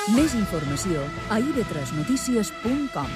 Més informació a ib3notícies.com.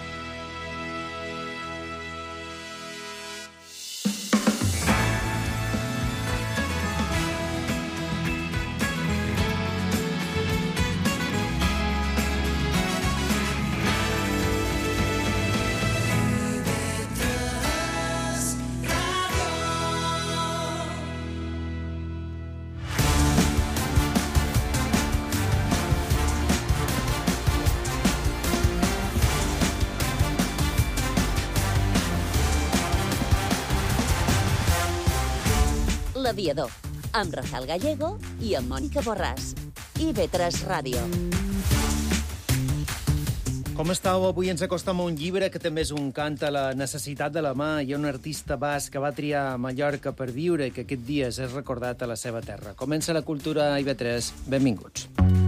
L'Aviador, amb Rafael Gallego i amb Mònica Borràs. IB3 Ràdio. Com estàu? Avui ens acostem a un llibre que també és un cant a la necessitat de la mà. Hi ha un artista basc que va triar Mallorca per viure i que aquest dia és recordat a la seva terra. Comença la cultura a IB3. Benvinguts.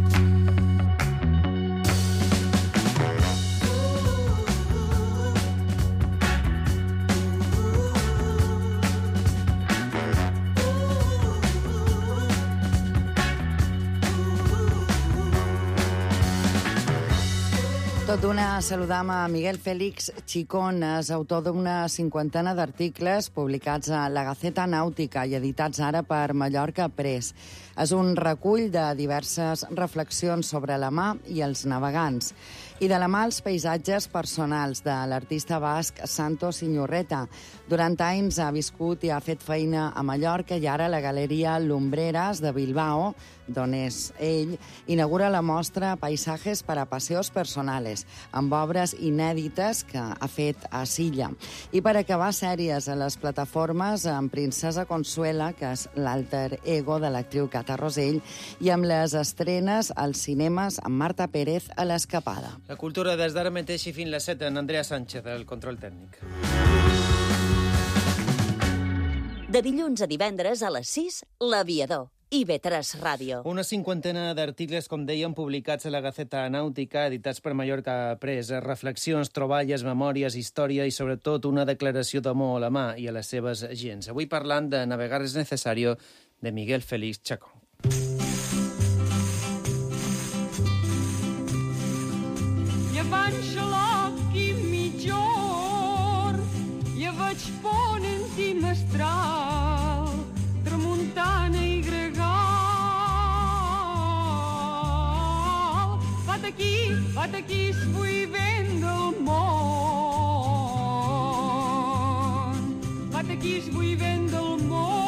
Tot d'una saludam a Miguel Félix Chicón, és autor d'una cinquantena d'articles publicats a la Gaceta Nàutica i editats ara per Mallorca Press. És un recull de diverses reflexions sobre la mà i els navegants i de la mà els paisatges personals de l'artista basc Santos Iñurreta. Durant anys ha viscut i ha fet feina a Mallorca i ara la Galeria Lumbreras de Bilbao, d'on és ell, inaugura la mostra Paisajes para Paseos Personales, amb obres inèdites que ha fet a Silla. I per acabar sèries a les plataformes amb Princesa Consuela, que és l'alter ego de l'actriu Cata Rosell, i amb les estrenes als cinemes amb Marta Pérez a l'Escapada. La cultura des d'ara mateix i fins les 7 en Andrea Sánchez, el control tècnic. De dilluns a divendres a les 6, L'Aviador. IB3 Ràdio. Una cinquantena d'articles, com dèiem, publicats a la Gaceta Nàutica, editats per Mallorca Press. Reflexions, troballes, memòries, història i, sobretot, una declaració d'amor a la mà i a les seves gens. Avui parlant de Navegar es necesario, de Miguel Félix Chicón. Llevant xaloc i mitjor, ja vaig ponent i mestral, tramuntana i gregal. Vat aquí es buivent del món. Vat aquí es buivent del món.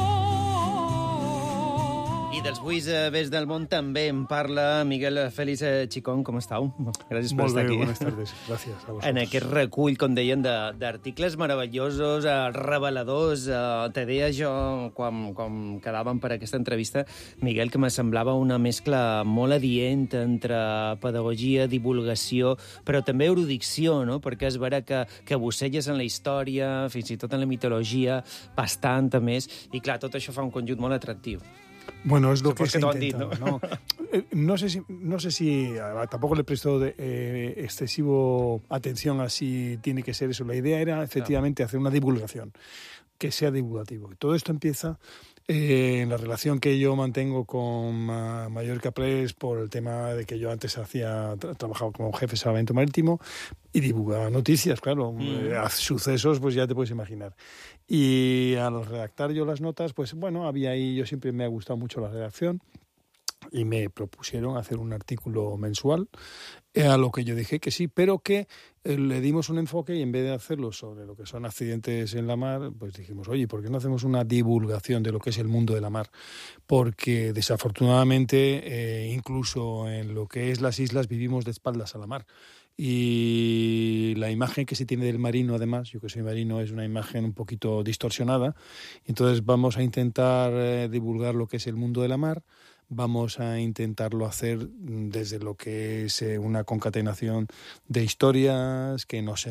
I dels buis vés del món també en parla Miguel Félix Chicón. Com estàu? Gràcies per estar aquí. Buenas tardes. Gracias a vosotros. En aquest recull, com deien, d'articles meravellosos, reveladors. Te deia jo, quan quedàvem per aquesta entrevista, Miguel, que me semblava una mescla molt adient entre pedagogia, divulgació, però també erudició, no? Perquè és vera que busselles en la història, fins i tot en la mitologia, bastant, a més, i clar, tot això fa un conjunt molt atractiu. Bueno, es lo que se han intenta, dicho, ¿no? No sé si tampoco le presto excesivo atención a si tiene que ser eso. La idea era, efectivamente, hacer una divulgación, que sea divulgativo. Todo esto empieza en la relación que yo mantengo con Mallorca Press por el tema de que yo antes trabajaba como jefe de salvamento marítimo y divulgaba noticias, claro, sucesos, pues ya te puedes imaginar. Y al redactar yo las notas, pues bueno, había ahí, yo siempre me ha gustado mucho la redacción y me propusieron hacer un artículo mensual, a lo que yo dije que sí, pero que le dimos un enfoque y en vez de hacerlo sobre lo que son accidentes en la mar, pues dijimos, oye, ¿por qué no hacemos una divulgación de lo que es el mundo de la mar? Porque desafortunadamente, incluso en lo que es las islas, vivimos de espaldas a la mar. Y la imagen que se tiene del marino, además, yo que soy marino, es una imagen un poquito distorsionada. Entonces vamos a intentar divulgar lo que es el mundo de la mar. Vamos a intentarlo hacer desde lo que es una concatenación de historias que nos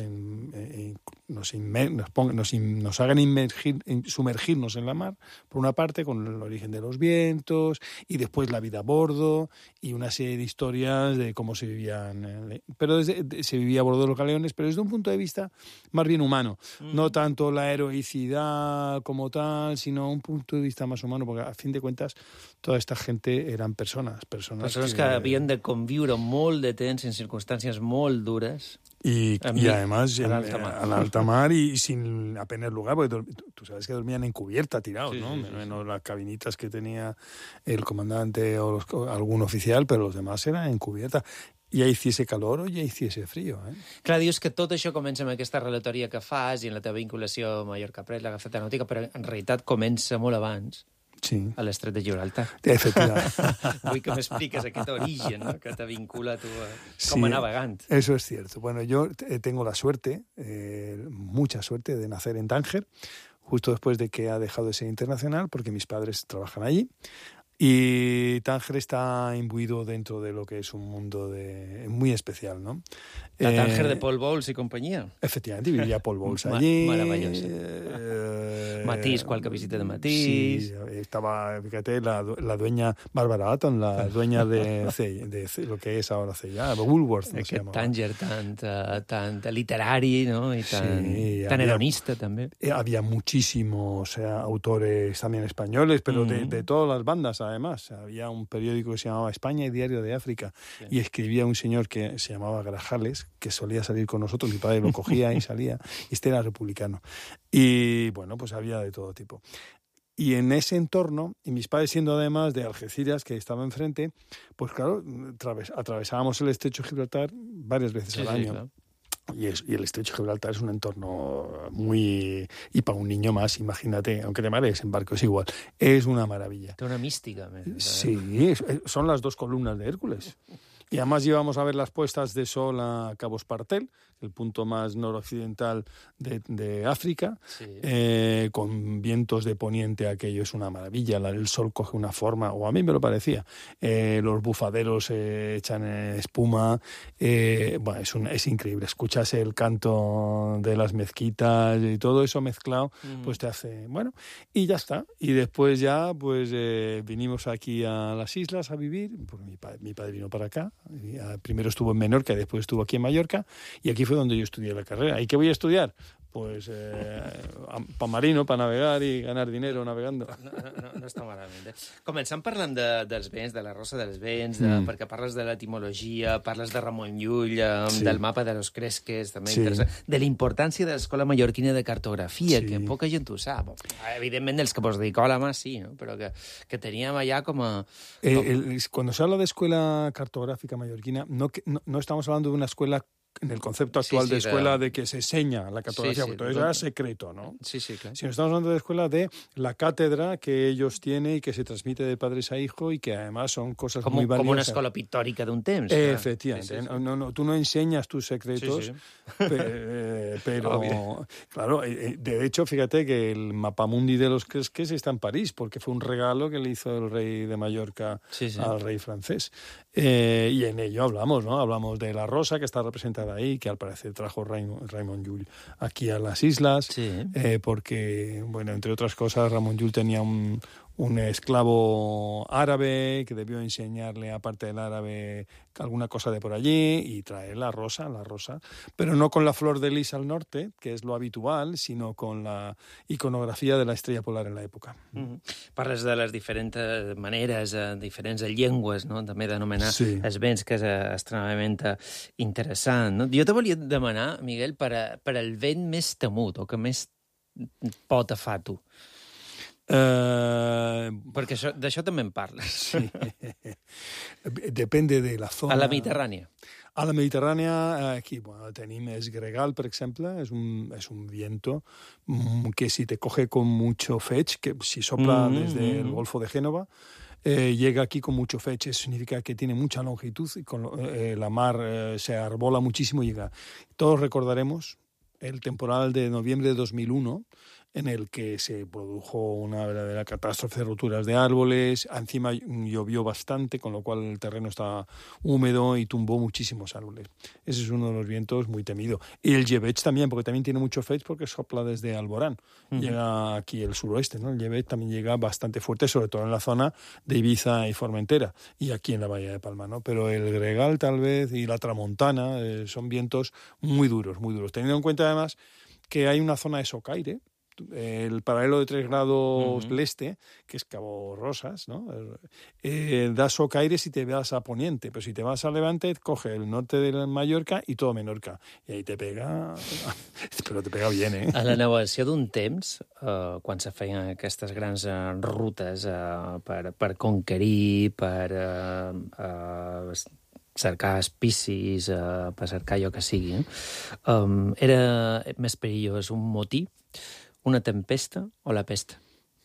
hagan sumergirnos en la mar, por una parte, con el origen de los vientos, y después la vida a bordo, y una serie de historias de cómo se vivían, se vivía a bordo de los galeones, pero desde un punto de vista más bien humano. No tanto la heroicidad como tal, sino un punto de vista más humano, porque a fin de cuentas toda esta gente realmente eran personas que havien de conviure molt de temps en circunstàncies molt dures. Y además en alta mar y sin apenas lugar, porque tú sabes que dormían en cubierta tirados, sí, ¿no? Sí, sí, menos las cabinitas que tenía el comandante o algún oficial, pero los demás eran en cubierta. Ja hiciese calor o ja hiciese frío, eh? Clar, dius que tot això comença amb aquesta relatòria que fas i en la teva vinculació a Mallorca-Pres, la Gaceta Nàutica, però en realitat comença molt abans, sí, a l'Estret de Gibraltar. Efectivamente. Vull que m'expliques aquest origen, ¿no? Que te vincula tu Sí, com a navegant. Eso es cierto. Bueno, yo tengo la suerte, mucha suerte, de nacer en Tánger, justo después de que ha dejado de ser internacional, porque mis padres trabajan allí. Y Tánger está imbuido dentro de lo que es un mundo muy especial, ¿no? La Tánger de Paul Bowles y compañía. Efectivamente, vivía Paul Bowles allí. Maravillosa. Matís, qualque visita de Matís. Sí, estaba, fíjate, la dueña Barbara Atton, la dueña de lo que es ahora C&A, Woolworth, no se llamaba. Tánger tan literari, ¿no? Y tan hedonista también. Había muchísimos autores también españoles, pero de todas las bandas, además. Había un periódico que se llamaba España y Diario de África, sí. Y escribía un señor que se llamaba Grajales, que solía salir con nosotros, mi padre lo cogía y salía, y este era republicano. Y bueno, pues había de todo tipo. Y en ese entorno, y mis padres siendo además de Algeciras, que estaba enfrente, pues claro, atravesábamos el Estrecho de Gibraltar varias veces al año. Claro. Y el Estrecho de Gibraltar es un entorno muy... Y para un niño más, imagínate, aunque te marees en barco, es igual. Es una maravilla. Tiene una mística. Sí, son las dos columnas de Hércules. Y además íbamos a ver las puestas de sol a Cabo Espartel, el punto más noroccidental de África, sí. Con vientos de poniente, aquello es una maravilla, el sol coge una forma, o a mí me lo parecía, los bufaderos echan espuma, bueno, es increíble, escuchas el canto de las mezquitas y todo eso mezclado, pues te hace, bueno, y ya está, y después ya pues vinimos aquí a las islas a vivir, porque mi padre vino para acá, primero estuvo en Menorca y después estuvo aquí en Mallorca, y aquí fue donde yo estudié la carrera. ¿Y qué voy a estudiar? Pues para marino, para navegar i ganar dinero navegando. No està malament. Començant parlant dels vents, de la rosa dels vents, perquè parles de l'etimologia, parles de Ramon Llull, sí. Del mapa de los Cresques, també sí. Interessant, de la importància de l'Escola Mallorquina de Cartografia, sí. Que poca gent ho sap. Evidentment, els que vos dediceu a la mà, sí, ¿no? Però que teníem allà com a... Cuando se habla de Escuela Cartográfica Mallorquina, no estamos hablando de una escuela en el concepto actual de escuela de que se enseña la cartografía, porque todo eso era secreto, ¿no? Sí, claro. Sino estamos hablando de escuela de la cátedra que ellos tienen y que se transmite de padres a hijo y que además son cosas muy valiosas. Como una escuela pictórica de un temps. Efectivamente. Sí. No, tú no enseñas tus secretos, pero claro, de hecho, fíjate que el mapamundi de los Cresques está en París, porque fue un regalo que le hizo el rey de Mallorca al rey francés. Y en ello hablamos, ¿no? Hablamos de la rosa que está representada ahí, que al parecer trajo Raymond Llull aquí a las islas, sí. Porque, bueno, entre otras cosas, Ramon Llull tenía un esclavo árabe que debió enseñarle, aparte del árabe, alguna cosa de por allí, y trae la rosa, pero no con la flor de lis al norte, que es lo habitual, sino con la iconografia de la estrella polar en l'època. Parles de les diferents maneres, diferents llengües, no? També d'anomenar els vents, que és extremadament interessant. No? Jo te volia demanar, Miguel, per al vent més temut, o que més pot afar tu. Perquè d'això també en parles. Sí. Depende de la zona. A la Mediterrània. A la Mediterrània, aquí tenim gregal, per exemple, es un viento que si te coge con mucho fetch, que si sopla desde el Golfo de Génova, llega aquí con mucho fetch. Eso significa que tiene mucha longitud y la mar se arbola muchísimo y llega. Todos recordaremos el temporal de noviembre de 2001, en el que se produjo una verdadera catástrofe de roturas de árboles, encima llovió bastante, con lo cual el terreno estaba húmedo y tumbó muchísimos árboles. Ese es uno de los vientos muy temido. Y el Llebeig también, porque también tiene mucho fetch, porque sopla desde Alborán. Llega aquí el suroeste, ¿no? El Llebeig también llega bastante fuerte, sobre todo en la zona de Ibiza y Formentera, y aquí en la Bahía de Palma, ¿no? Pero el gregal, tal vez, y la tramontana son vientos muy duros, teniendo en cuenta además que hay una zona de socaire, el paralelo de 3 grados leste, que es Cabo Rosas, ¿no? Das Socaires y te vas a Poniente, pero si te vas a Levante, coge el norte de Mallorca y todo Menorca. I ahí te pega... però te pega bien, eh? A la navegació d'un temps, quan se feien aquestes grans rutes per conquerir, per cercar espicis, per cercar allò que sigui, era més perillós un motí, una tempesta o la pesta?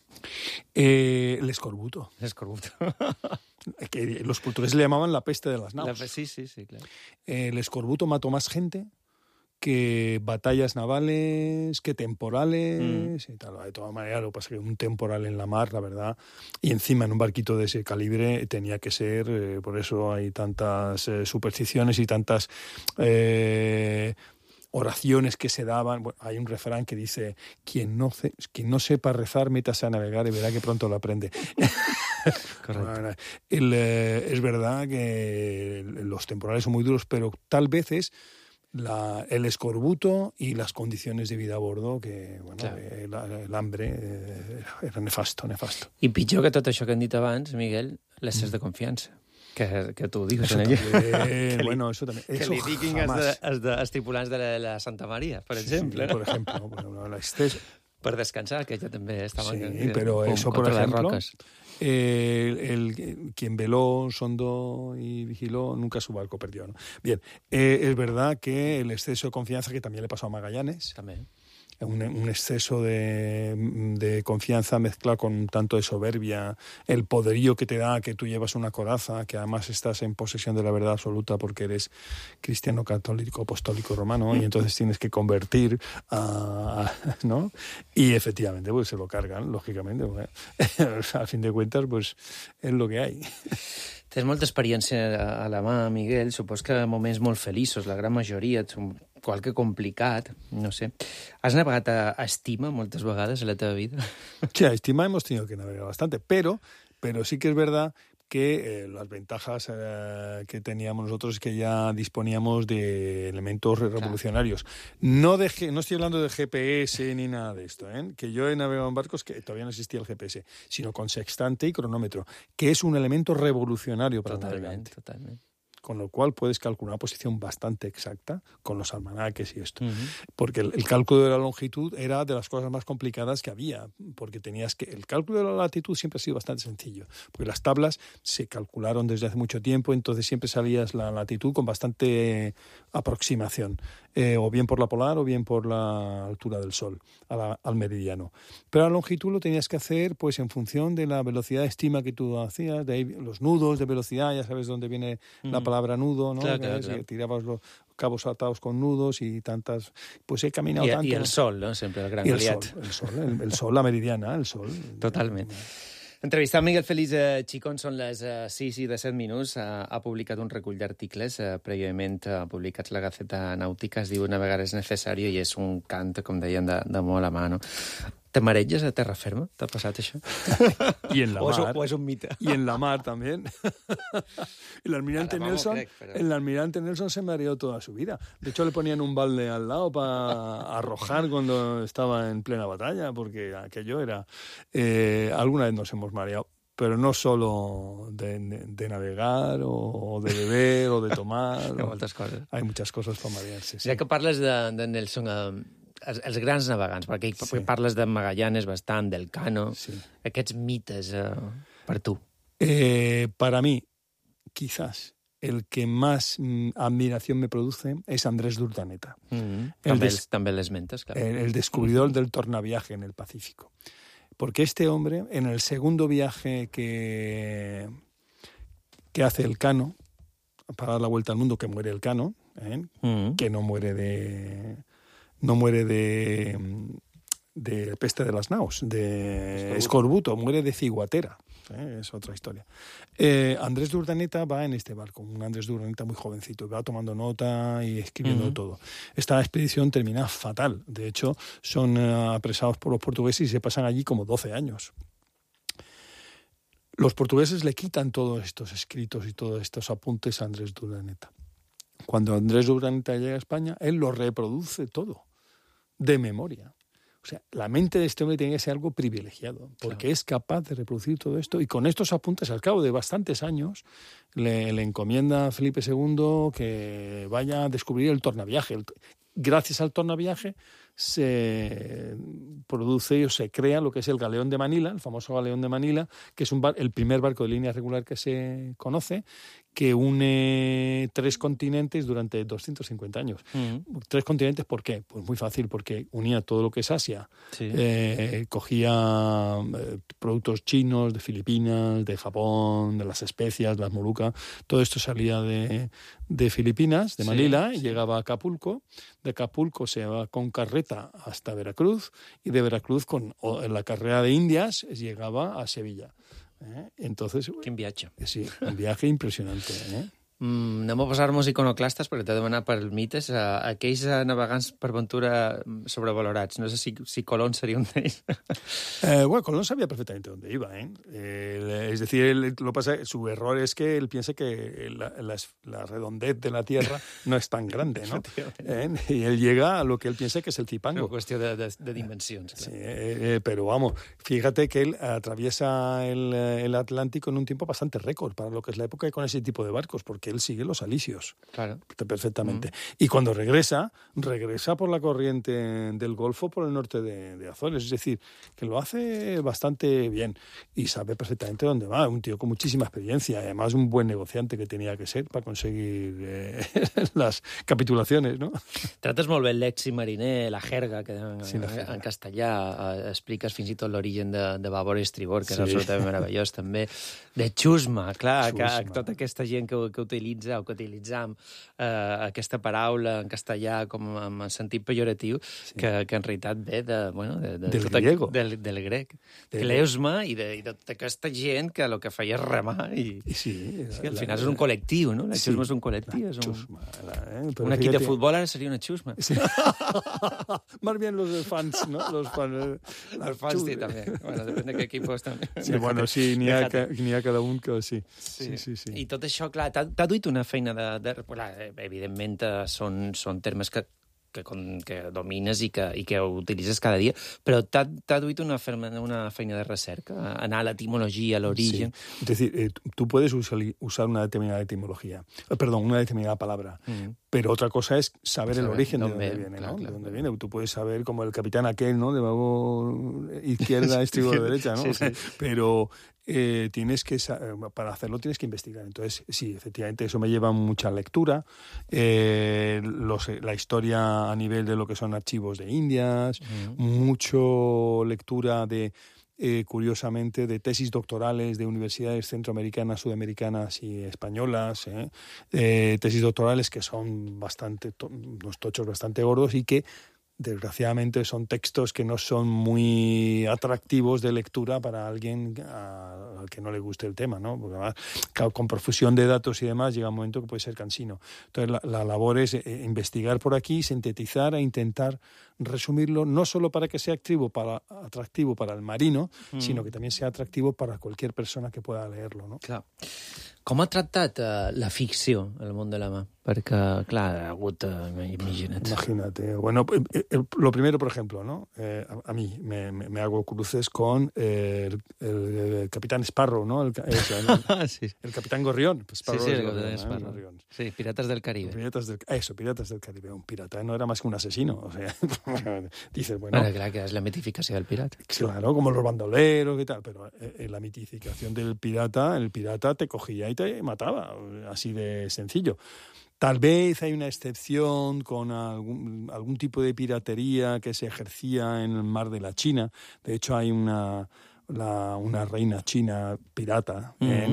El escorbuto. L'escorbuto. Que los portugueses le llamaban la peste de las naus. Sí, claro. El escorbuto mató más gente que batallas navales, que temporales y tal. De todas maneras, lo que pasa es que un temporal en la mar, la verdad, y encima en un barquito de ese calibre tenía que ser, por eso hay tantas supersticiones y tantas oraciones que se daban. Bueno, hay un refrán que dice, quien no sepa rezar, métase a navegar y verá que pronto lo aprende. Correcto. Es verdad que los temporales son muy duros, pero tal vez es el escorbuto y las condiciones de vida a bordo, que bueno, claro. El hambre era nefasto. I pitjor que tot això que hem dit abans, Miguel, l'excés de confiança. Que tu digues en ella. Bueno, eso también. Que li diguin els tripulants de la Santa Maria, per exemple. Sí, por ejemplo. Bueno, l'excés... Per descansar, que ella també estava... Sí, pero eso, por ejemplo, quien veló, sondó y vigiló, nunca su barco perdió, ¿no? Bien, es verdad que el exceso de confianza, que también le pasó a Magallanes, también. Un exceso de confianza mezclado con un tanto de soberbia, el poderío que te da que tú llevas una coraza, que además estás en posesión de la verdad absoluta porque eres cristiano, católico, apostólico, romano, y entonces tienes que convertir, ¿no? Y efectivamente, pues se lo cargan, lógicamente. Bueno, a fin de cuentas, pues es lo que hay. Tens molta experiència a la mà, Miguel. Supos que moments molt feliços, la gran majoria, qualque complicat, no sé. Has navegat a estima moltes vegades a la teva vida? Sí, a estima hemos tenido que navegar bastante, pero sí que es verdad que las ventajas que teníamos nosotros es que ya disponíamos de elementos revolucionarios. No estoy hablando de GPS ni nada de esto, que yo he navegado en barcos que todavía no existía el GPS, sino con sextante y cronómetro, que es un elemento revolucionario para el navegante. Totalmente. Con lo cual puedes calcular una posición bastante exacta con los almanaques y esto. Porque el cálculo de la longitud era de las cosas más complicadas que había, porque el cálculo de la latitud siempre ha sido bastante sencillo, porque las tablas se calcularon desde hace mucho tiempo, entonces siempre salías la latitud con bastante aproximación, o bien por la polar o bien por la altura del sol, al meridiano. Pero la longitud lo tenías que hacer pues en función de la velocidad de estima que tú hacías, de ahí los nudos de velocidad, ya sabes dónde viene la palabra nudo, ¿no? Claro. Tirabas los cabos atados con nudos y tantas... Pues he caminado tanto... Y el sol, ¿no? Sempre el gran aliat. El sol, la meridiana, el sol. Totalment. Entrevistar Miguel Félix Chicón, són les 6 i 17 minuts. Ha publicat un recull d'articles prèviament publicats a la Gaceta Nàutica. Es diu Navegar és necessari i és un cant, com deien, de molt a mà, no? Te mareges a terra ferma? T'ha passat això? Y en la mar. ¿O es un mite? Y en la mar también. El almirante Nelson se mareó toda su vida. De hecho, le ponían un balde al lado para arrojar cuando estaba en plena batalla, porque aquello era... alguna vez nos hemos mareado, pero no solo de navegar o de beber o de tomar. Hi ha moltes coses. Hay muchas cosas para marearse. Sí. Ja que parles de Nelson... Els grans navegants, perquè parles de Magallanes bastant, del Cano, aquests mites per tu. Para mí, quizás, el que más admiración me produce es Andrés d'Urdaneta. També l'esmentes, claro. El descubridor del tornaviaje en el Pacífico. Porque este hombre, en el segundo viaje que hace el Cano, para dar la vuelta al mundo, que muere el Cano, que no muere de peste de las naus, de escorbuto, muere de ciguatera. Es otra historia. Andrés d'Urdaneta va en este barco, un Andrés d'Urdaneta muy jovencito, va tomando nota y escribiendo todo. Esta expedición termina fatal. De hecho, son apresados por los portugueses y se pasan allí como 12 años. Los portugueses le quitan todos estos escritos y todos estos apuntes a Andrés d'Urdaneta. Cuando Andrés d'Urdaneta llega a España, él lo reproduce todo, de memoria. O sea, la mente de este hombre tiene que ser algo privilegiado, porque es capaz de reproducir todo esto. Y con estos apuntes, al cabo de bastantes años, le encomienda a Felipe II que vaya a descubrir el tornaviaje. Gracias al tornaviaje se produce o se crea lo que es el Galeón de Manila, el famoso Galeón de Manila, que es el primer barco de línea regular que se conoce, que une 3 continentes durante 250 años. 3 continentes, ¿por qué? Pues muy fácil, porque unía todo lo que es Asia. Sí. Cogía productos chinos, de Filipinas, de Japón, de las especias, las Molucas. Todo esto salía de Filipinas, de Manila, y llegaba a Acapulco. De Acapulco se va con carreta hasta Veracruz, y de Veracruz con la carrera de Indias llegaba a Sevilla. Entonces, Quin viatge. sí, un viaje impressionante. Anem a posar-nos iconoclastes, perquè t'he demanat per mites aquells navegants per aventura sobrevalorats. No sé si Colón sería un d'ells. Bueno, Colón sabía perfectamente dónde iba. Es decir, su error es que él piensa que la redondez de la Tierra no es tan grande, ¿no? Y él llega a lo que él piensa que es el Zipango. Una qüestió de dimensions. Sí, pero vamos, fíjate que él atraviesa el Atlántico en un tiempo bastante récord para lo que es la época y con ese tipo de barcos, porque él sigue los alisios. Claro. Perfectamente. Y cuando regresa por la corriente del Golfo por el norte de Azores. Es decir, que lo hace bastante bien y sabe perfectamente dónde va. Un tío con muchísima experiencia, además un buen negociante que tenía que ser para conseguir las capitulaciones, ¿no? Trates molt bé el lèxic mariner, la jerga, que jerga. en castellà expliques fins i tot l'origen de babor i estribor, que és absolutament meravellós, també. De xusma, clar, Xusma. que tota aquesta gent que utilitza o que utilitzam aquesta paraula en castellà com en sentit pejoratiu, que en realitat ve del griego. Del grec. Cleusma i de tota aquesta gent que el que feia és remar i sí, al final és un col·lectiu, no? La xusma és un col·lectiu. És un equip de futbol ara seria una xusma. Sí. Más bien los fans, ¿no? Los fans sí, també. Bueno, depèn de qué equipos també. Sí, bueno, sí, n'hi ha cada un que sí. Sí. I tot això, clar, t'ha duit una feina evidentment són termes que domines i que utilitzes cada dia, però t'ha duit una feina de recerca, anar a l'etimologia, a l'origen. Sí. Es decir, tú puedes usar una determinada etimología, una determinada palabra, pero otra cosa es saber el origen de dónde viene, ¿no? De dónde viene. Tú puedes saber, como el capitán aquel, ¿no? De babor izquierda, estribor derecha, ¿no? Sí. Pero tienes que para hacerlo tienes que investigar. Entonces, sí, efectivamente, eso me lleva mucha lectura, la historia a nivel de lo que son archivos de Indias, mucho lectura de curiosamente, de tesis doctorales de universidades centroamericanas, sudamericanas y españolas, tesis doctorales que son unos tochos bastante gordos y que desgraciadamente son textos que no son muy atractivos de lectura para alguien al que no le guste el tema, ¿no? Porque además, con profusión de datos y demás, llega un momento que puede ser cansino. Entonces, la labor es investigar por aquí, sintetizar e intentar resumirlo, no solo para que sea atractivo para el marino, sino que también sea atractivo para cualquier persona que pueda leerlo, ¿no? Clar. Com ha tractat la ficció el món de la mà? Perquè, clar, ha hagut... Imagínate. Bueno, lo primero, por ejemplo, ¿no? A mí me hago cruces con el Capitán Sparrow, ¿no? El Capitán Gorrión. Sparrow, sí, el Capitán Sparrow. Sí, Piratas del Caribe. Piratas del Caribe. Un pirata no era más que un asesino. O sea, dices, bueno... Clar, que és la mitificació del pirata. Claro, como los bandoleros y tal, pero en la mitificación del pirata, el pirata te cogía y te mataba, así de sencillo. Tal vez hay una excepción con algún tipo de piratería que se ejercía en el mar de la China. De hecho, hay una reina china pirata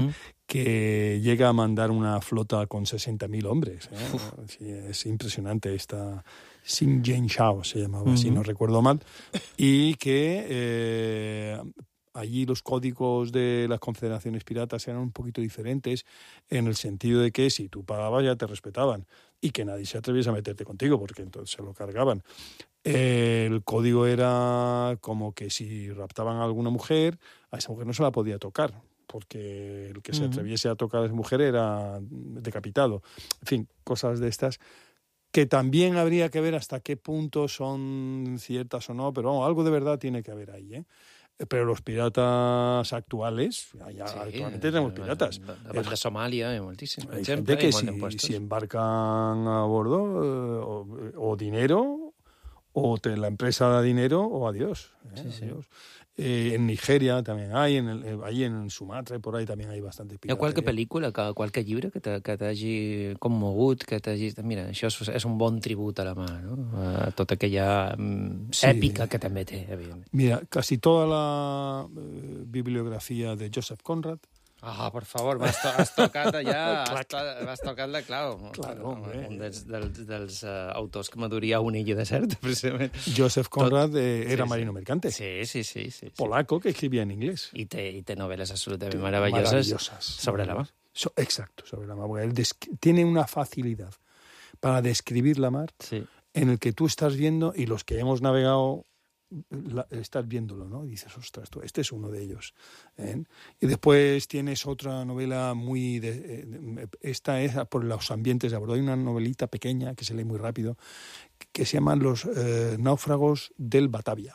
que llega a mandar una flota con 60.000 hombres. Sí, es impresionante esta... Xin Jian Shao se llamaba, si no recuerdo mal. Y que... allí los códigos de las confederaciones piratas eran un poquito diferentes en el sentido de que si tú pagabas ya te respetaban y que nadie se atreviese a meterte contigo porque entonces se lo cargaban. El código era como que si raptaban a alguna mujer, a esa mujer no se la podía tocar porque el que se atreviese a tocar a esa mujer era decapitado. En fin, cosas de estas que también habría que ver hasta qué punto son ciertas o no, pero vamos, algo de verdad tiene que haber ahí, ¿eh? Pero los piratas actuales, actualmente tenemos piratas. De Somàlia hi ha moltíssim. Hay gente que si embarcan a bordo o dinero, o la empresa da dinero, o adiós. Adiós. En Nigeria también hay, ahí en Sumatra y por ahí también hay bastante pirateria. Hi ha qualque pel·lícula, qualque llibre que t'hagi commogut, que t'hagi... Mira, això és un bon tribut a la mà, no? A tota aquella èpica que també té, evidentment. Mira, casi toda la bibliografía de Joseph Conrad. Ah, per favor, has tocat allà, has tocat la clau. Claro, un dels autors que m'adoria un illo de cert, precisament. Joseph Conrad era marino mercante. Sí. Polaco que escribía en inglés. I té novel·les absolutament maravilloses sobre la mar. Exacto, sobre la mar. Porque él tiene una facilidad para describir la mar en el que tú estás viendo, y los que hemos navegado estás viéndolo, ¿no? Y dices, ostras, este es uno de ellos. Y después tienes otra novela esta es por los ambientes de a bordo. Hay una novelita pequeña que se lee muy rápido que se llama Los náufragos del Batavia,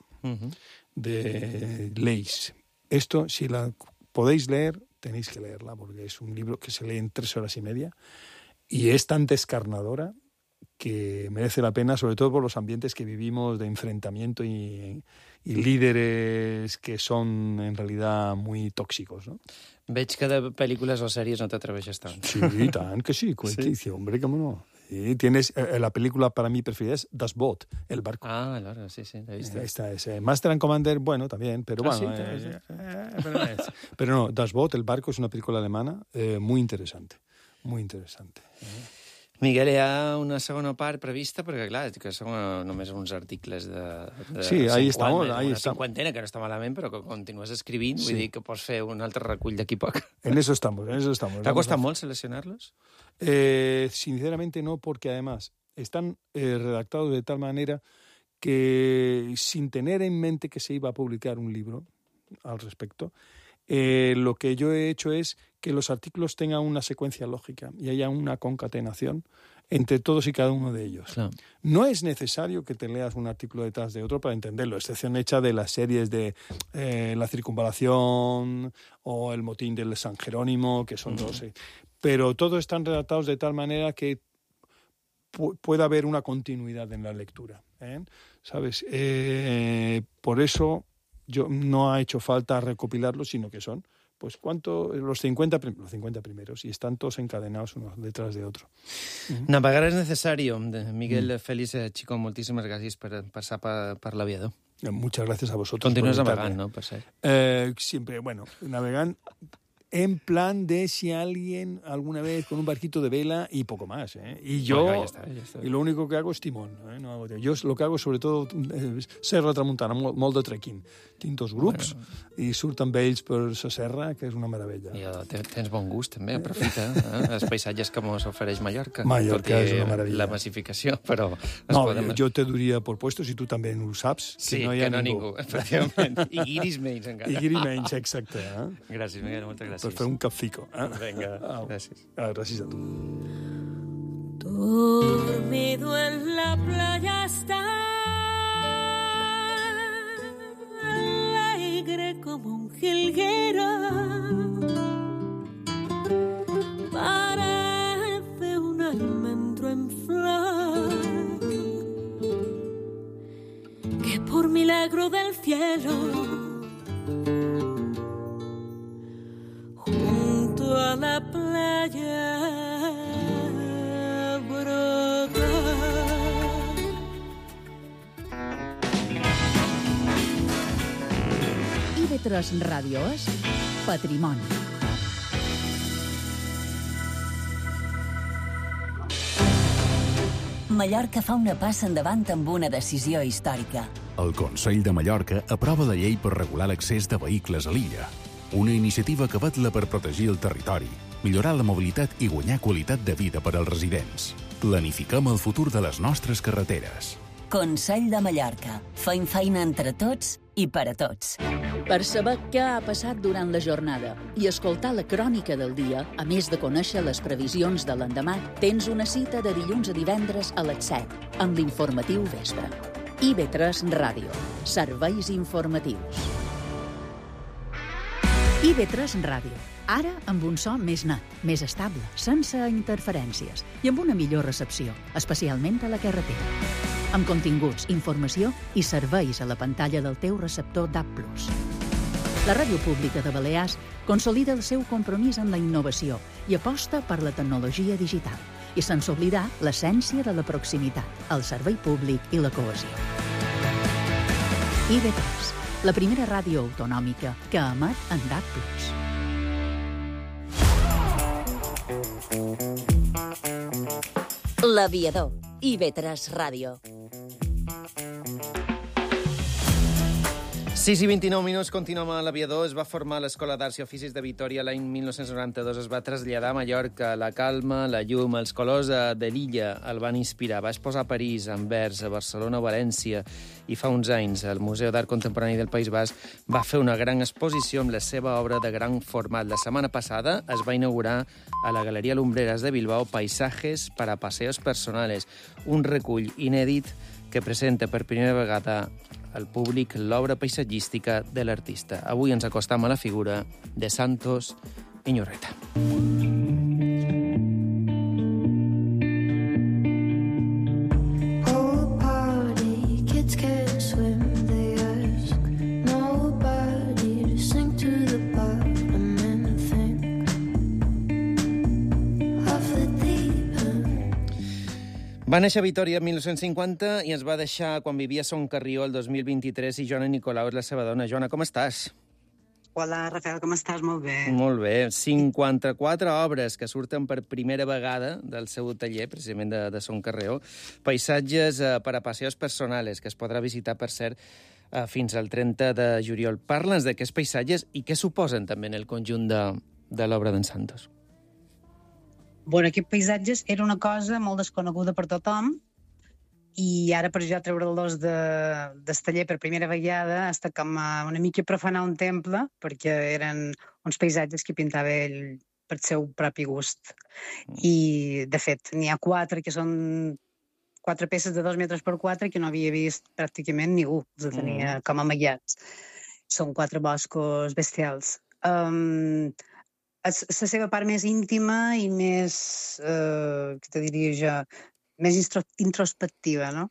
de Leys. Esto, si la podéis leer, tenéis que leerla, porque es un libro que se lee en 3 horas y media y es tan descarnadora que merece la pena, sobre todo por los ambientes que vivimos de enfrentamiento y líderes que son en realidad muy tóxicos, ¿no? Veig que de pel·lícules o sèries no t'atreveixes tant. Sí, tan que sí. Sí. Hombre, cómo no. Sí, tienes la película para mí preferida es Das Boot, el barco. Ah, claro, sí, l'he vist. Esta es Master and Commander, bueno, también, pero bueno. Pero no, Das Boot, el barco, es una película alemana muy interesante. Muy interesante. Miguel, hi ha una segona part prevista, perquè, clar, que són només uns articles de sí, ahí estamos, una cinquantena, que no està malament, però que continues escrivint, vull dir que pots fer un altre recull d'aquí poc. En eso estamos. ¿Te ha costado molt seleccionarlos? Sinceramente no, porque además están redactados de tal manera que, sin tener en mente que se iba a publicar un libro al respecto, lo que yo he hecho es que los artículos tengan una secuencia lógica y haya una concatenación entre todos y cada uno de ellos. Claro. No es necesario que te leas un artículo detrás de otro para entenderlo, excepción hecha de las series de La Circunvalación o El Motín del San Jerónimo, que son 12. Pero todos están redactados de tal manera que pueda haber una continuidad en la lectura, ¿sabes? Por eso yo no ha hecho falta recopilarlos, sino que son, pues, los 50 primeros, y están todos encadenados uno detrás de otro. Navegar és necessari. Miguel Félix Chicón, moltíssimes gràcies per passar per l'Aviador. Muchas gracias a vosotros. Continúas navegando, ¿no? Per cert. Siempre, bueno, navegan en plan de si alguien alguna vez con un barquito de vela y poco más, Y yo, bueno, ya está. Y lo único que hago es timón, no hago. Yo lo que hago sobre todo Serra Tramuntana, molt de trekking. Tinc 2 grups i surt amb ells per la serra, que és una meravella. I tens bon gust, també, aprofita. Els paisatges que ens ofereix Mallorca. Mallorca és una meravella. La massificació, però... No, yo te diría por puesto, si tu també ho saps, que no hi ha ningú. Efectivament. I guiris menys, encara. I guiris menys, exacte. Gràcies, Miguel, moltes gràcies. Per fer un capfico. Vinga, gràcies. Gràcies a tu. Dormido en la playa está, alegre como un jilguero, parece un almendro en flor, que por milagro del cielo junto a la playa brota. IB3 Ràdio és Patrimoni. Mallorca fa una passa endavant amb una decisió històrica. El Consell de Mallorca aprova la llei per regular l'accés de vehicles a l'illa. Una iniciativa que vetlla per protegir el territori, millorar la mobilitat i guanyar qualitat de vida per als residents. Planifiquem el futur de les nostres carreteres. Consell de Mallorca. Fem feina entre tots i per a tots. Per saber què ha passat durant la jornada i escoltar la crònica del dia, a més de conèixer les previsions de l'endemà, tens una cita de dilluns a divendres a les 7, amb l'informatiu vespre. IB3 Ràdio. Serveis informatius. IB3 Ràdio. Ara amb un so més net, més estable, sense interferències i amb una millor recepció, especialment a la carretera. Amb continguts, informació i serveis a la pantalla del teu receptor DAB+. La Ràdio Pública de Balears consolida el seu compromís amb la innovació i aposta per la tecnologia digital, i sense oblidar l'essència de la proximitat, el servei públic i la cohesió. IB3, la primera ràdio autonòmica que emet en DAB+. L'Aviador. IB3 Ràdio. 6:29, continuem a l'Aviador. Es va formar a l'Escola d'Arts i Oficis de Vitoria l'any 1992. Es va traslladar a Mallorca. La calma, la llum, els colors de l'illa el van inspirar. Va exposar a París, a Anvers, a Barcelona, a València. I fa uns anys, el Museu d'Art Contemporani del País Basc va fer una gran exposició amb la seva obra de gran format. La setmana passada es va inaugurar a la Galeria Lumbreras de Bilbao Paisajes para paseos personales, un recull inèdit que presenta per primera vegada al públic l'obra paisatgística de l'artista. Avui ens acostam a la figura de Santos Iñurreta. Va néixer a Vitòria en 1950 i ens va deixar quan vivia a Son Carrió el 2023 i Joana Nicolau és la seva dona. Joana, com estàs? Hola, Rafael, com estàs? Molt bé. Molt bé. 54 obres que surten per primera vegada del seu taller, precisament de Son Carrió. Paisatges per a passeos personales, que es podrà visitar, per cert, fins al 30 de juliol. Parla'ns d'aquests paisatges i què suposen també en el conjunt de l'obra d'en Santos. Bueno, aquests paisatges era una cosa molt desconeguda per tothom i ara per jo treure'ls del taller per primera vegada ha estat com una mica profanar un temple perquè eren uns paisatges que pintava ell per seu propi gust. I, de fet, n'hi ha 4 que són 4 peces de 2 metres per 4 que no havia vist pràcticament ningú. Els tenia com amagats. Són 4 boscos bestials. La seva part més íntima i més, què te diria jo, més introspectiva, no?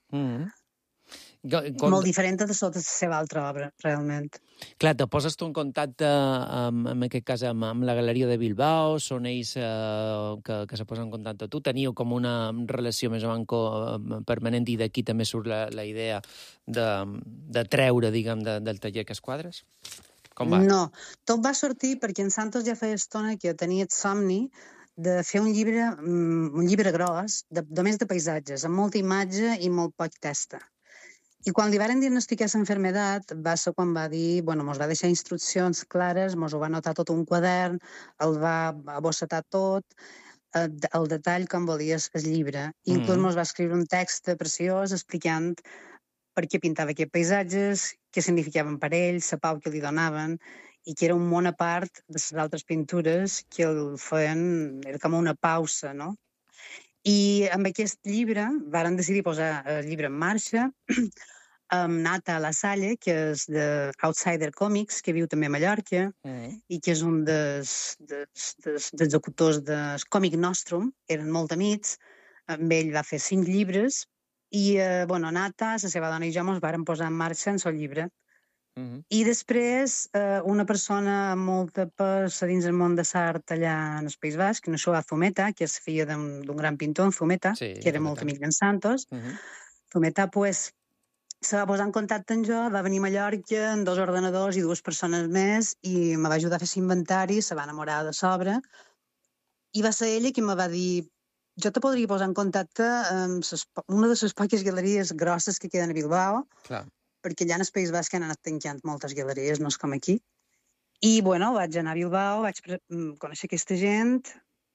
Molt diferent de tota la seva altra obra, realment. Clar, te poses tu en contacte, en aquest cas, amb la Galeria de Bilbao, són ells que se posen en contacte amb tu, teniu com una relació més o menys permanent i d'aquí també surt la idea de treure, diguem, del taller aquests quadres? No, tot va sortir perquè en Santos ja feia estona que tenia el somni de fer un llibre gros, només de paisatges, amb molta imatge i molt poc texta. I quan li varen diagnosticar l'enfermedat, va ser quan va dir, mos va deixar instruccions clares, mos ho va anotar tot un quadern, el va bossetar tot, el detall com volia el llibre. Inclús mos va escriure un text preciós explicant per què pintava aquests paisatges, què significaven per ell, la pau que li donaven, i que era un món a part de les altres pintures que el feien, era com una pausa, no? I amb aquest llibre varen decidir posar el llibre en marxa amb Nata La Salle, que és d'Outsider Comics, que viu també a Mallorca, i que és un dels autors del Còmic Nostrum, eren molt amics, amb ell va fer 5 llibres, i Nata, la seva dona i jo, ens vàrem posar en marxa en el llibre. I després, una persona amb molta pes dins el món de l'art allà en el País Basc, Naxoa Zumeta, que és filla d'un gran pintor, en Zumeta, que era molt amic d'en Santos. Zumeta, se va posar en contacte amb jo, va venir a Mallorca amb 2 ordenadors i 2 persones més i me va ajudar a fer l'inventari, se va enamorar de l'obra. I va ser ella qui me va dir: jo te podria posar en contacte amb una de les poques galeries grosses que queden a Bilbao, perquè allà en el País Basc han anat tancant moltes galeries, no és com aquí. I, vaig anar a Bilbao, vaig conèixer aquesta gent,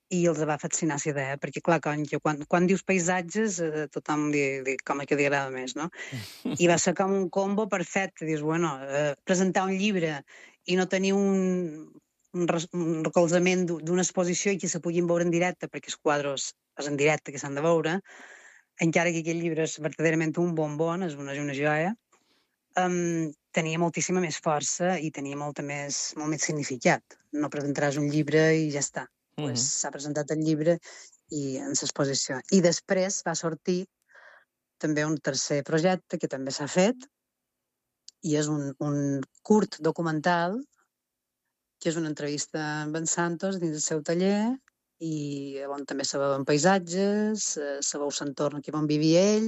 i els va fascinar la idea, perquè clar, quan dius paisatges, tothom com que li agrada més, no? I va ser com un combo perfecte, dius, bueno, presentar un llibre i no tenir un recolzament d'una exposició i que se puguin veure en directe, perquè els quadres és en directe que s'han de veure, encara que aquest llibre és verdaderament un bombon, és una joia, tenia moltíssima més força i tenia molt més significat. No presentaràs un llibre i ja està. Pues s'ha presentat el llibre i en l'exposició. I després va sortir també un tercer projecte que també s'ha fet, i és un curt documental, que és una entrevista amb en Santos dins el seu taller, i on també se veuen paisatges, se veu l'entorn aquí on vivia ell,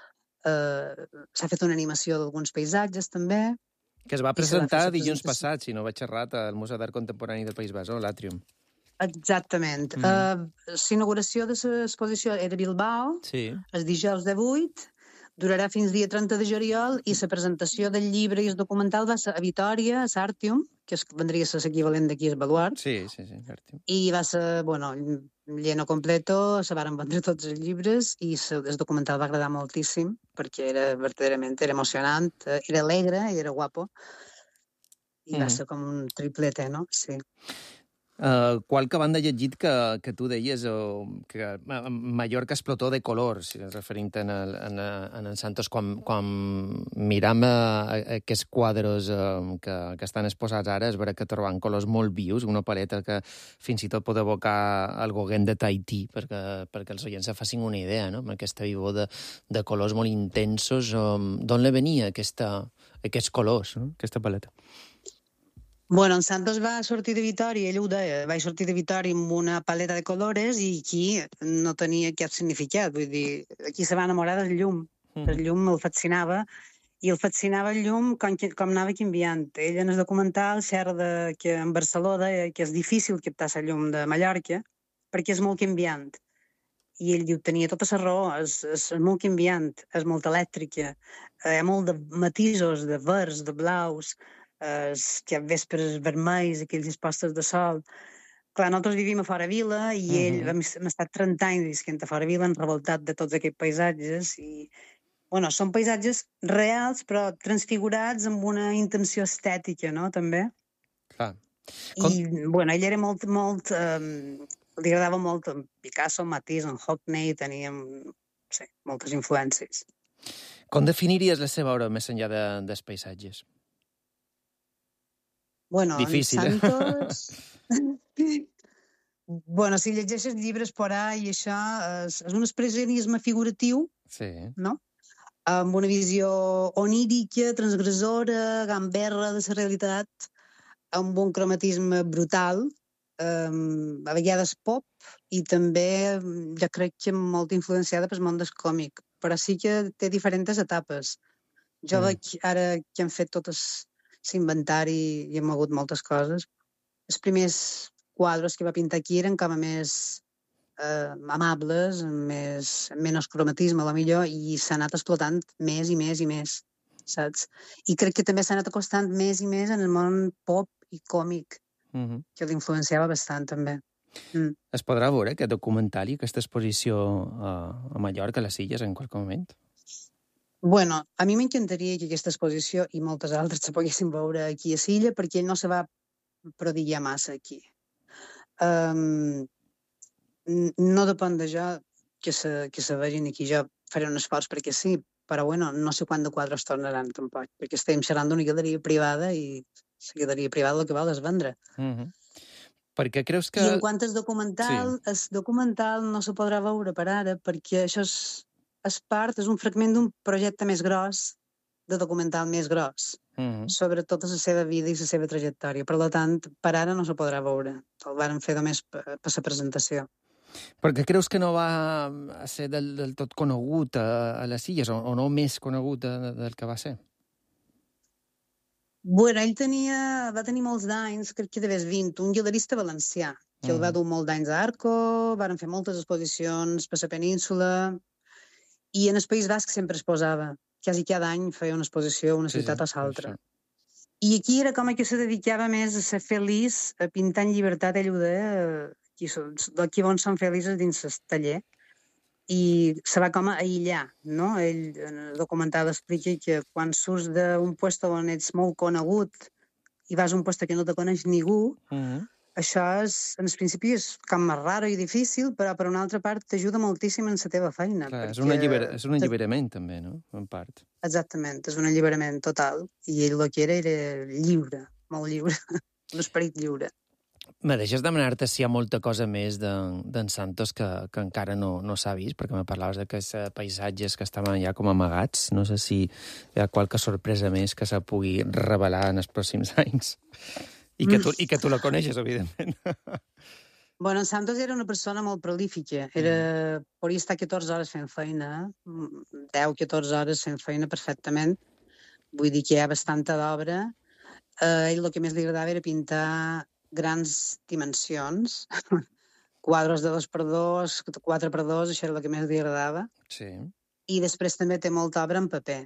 s'ha fet una animació d'alguns paisatges també. Que es va presentar dilluns passat, si no vaig errat, al Museu d'Art Contemporani del País Basc, l'Àtrium. Exactament. L'inauguració de l'exposició era a Bilbao, el dijous de 8, durarà fins dia 30 de juliol, i la presentació del llibre i el documental va ser a Vitòria, a l'Àrtium, que vendria a ser l'equivalent d'aquí al Baluart. Sí, l'Àrtium. I va ser, lleno completo, se varen vendre tots els llibres i el documental va agradar moltíssim, perquè verdaderament era emocionant, era alegre i era guapo. I va ser com un triplet, no? Sí. Qualque banda he llegit que tu deies que Mallorca explotó de color, si referint en el Santos, quan miram aquests quadres que estan exposats ara, és vera que troben colors molt vius, una paleta que fins i tot pot evocar el Gauguin de Tahití, perquè els oients se facin una idea, no? Amb aquesta vivor de colors molt intensos. D'on li venia aquests colors, no? Aquesta paleta? En Santos va sortir de Vitòria, ell ho deia, vaig sortir de Vitòria amb una paleta de colores i aquí no tenia cap significat, vull dir, aquí se va enamorar del llum. El llum el fascinava, i el fascinava el llum com anava canviant. Ell en el documental xerra que en Barcelona que és difícil captar la llum de Mallorca perquè és molt canviant. I ell diu, tenia tota la raó, és molt canviant, és molt elèctrica, hi ha molt de matisos, de verds, de blaus, que a vespres vermells, aquells expostes de sol. Clar, nosaltres vivim a Fora Vila i ell hem estat 30 anys visquent a Fora Vila, enrevoltat de tots aquests paisatges i, són paisatges reals però transfigurats amb una intenció estètica, no?, també. Clar. I, ell era molt, li agradava molt en Picasso, en Matisse, en Hockney, teníem, moltes influències. Com definiries la seva obra més enllà dels paisatges? Difícil, en Santos... si llegeixes llibres por ahí i això, és un expressionisme figuratiu, no? Amb una visió onírica, transgressora, gamberra de la realitat, amb un cromatisme brutal, a vegades pop, i també jo crec que molt influenciada pel món del còmic, però sí que té diferents etapes. Jo veig ara que han fet totes l'inventari i hem mogut moltes coses. Els primers quadres que va pintar aquí eren com a més amables, amb menys cromatisme, a lo millor, i s'ha anat explotant més i més i més, saps? I crec que també s'ha anat acostant més i més en el món pop i còmic, que l'influenciava bastant, també. Es podrà veure aquest documental i aquesta exposició a Mallorca, a les Illes, en qualsevol moment? A mi m'encantaria que aquesta exposició i moltes altres se poguessin veure aquí a l'illa, perquè ell no se va prodigiar massa aquí. No depèn de jo que se vegin aquí. Jo faré un esforç perquè sí, però no sé quant de quadres tornaran tampoc, perquè estem xerrant d'una galeria privada i la galeria privada el que vol és vendre. Per què creus que... I en quant al documental, el documental no se podrà veure per ara, perquè això és un fragment d'un projecte més gros, de documental més gros, sobre tota la seva vida i la seva trajectòria. Per tant, per ara no se podrà veure. El varen fer només per la presentació. Per què creus que no va ser del tot conegut a les Illes, o no més conegut del que va ser? Ell va tenir molts d'anys, crec que devés 20, un galerista valencià, que el va dur molts d'anys a Arco, varen fer moltes exposicions per la península, i en el País Basc sempre es posava. Quasi cada any feia una exposició a una ciutat o l'altra. I aquí era com que se dedicava més a ser feliç, a pintar en llibertat, ell ho deia, d'aquí on són feliços dins el taller, i se va com a aïllar, no? Ell en el documental explica que quan surts d'un lloc on ets molt conegut i vas a un lloc que no te coneix ningú, això en el principi és com més raro i difícil, però per una altra part t'ajuda moltíssim en la teva feina. Clar, és un alliberament també, no? En part. Exactament, és un alliberament total. I ell el que era lliure, molt lliure, un esperit lliure. Me deixes demanar-te si hi ha molta cosa més d'en Santos que encara no s'ha vist, perquè me parlaves d'aquests paisatges que estaven ja com amagats. No sé si hi ha qualque sorpresa més que se pugui revelar en els pròxims anys. I que tu la coneixes, evidentment. Bueno, en Santos era una persona molt prolífica. Podria estar 14 hores fent feina, 10-14 hores fent feina perfectament. Vull dir que hi ha bastanta d'obra. Ell el que més li agradava era pintar grans dimensions, quadres de 2x2, 4x2, això era el que més li agradava. Sí. I després també té molta obra en paper.